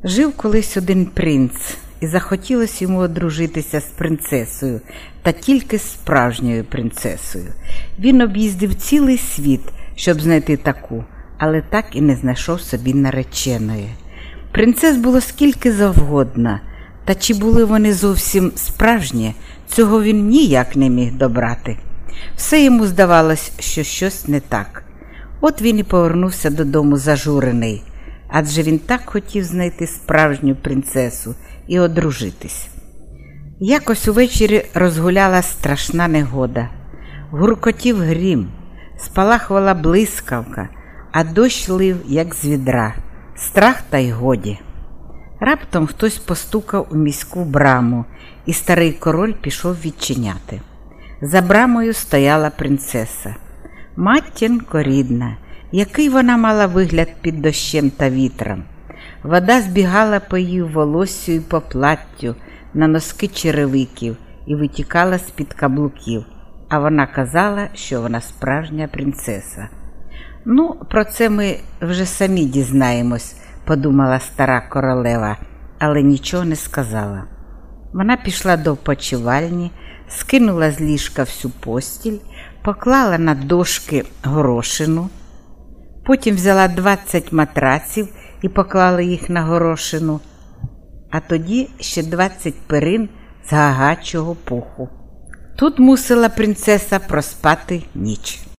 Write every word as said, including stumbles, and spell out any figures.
Жив колись один принц, і захотілося йому одружитися з принцесою, та тільки з справжньою принцесою. Він об'їздив цілий світ, щоб знайти таку, але так і не знайшов собі нареченої. Принцес було скільки завгодно, та чи були вони зовсім справжні, цього він ніяк не міг добрати. Все йому здавалось, що щось не так. От він і повернувся додому зажурений, адже він так хотів знайти справжню принцесу і одружитись. Якось увечері розгуляла страшна негода. Гуркотів грім, спалахувала блискавка, а дощ лив, як з відра. Страх та й годі. Раптом хтось постукав у міську браму, і старий король пішов відчиняти. За брамою стояла принцеса. Матінко рідна, який вона мала вигляд під дощем та вітром. Вода збігала по її волоссю і по платтю, на носки черевиків і витікала з-під каблуків, а вона казала, що вона справжня принцеса. «Ну, про це ми вже самі дізнаємось», – подумала стара королева, але нічого не сказала. Вона пішла до опочивальні, скинула з ліжка всю постіль, поклала на дошки горошину, потім взяла двадцять матраців і поклала їх на горошину, а тоді ще двадцять перин з гагачого пуху. Тут мусила принцеса проспати ніч.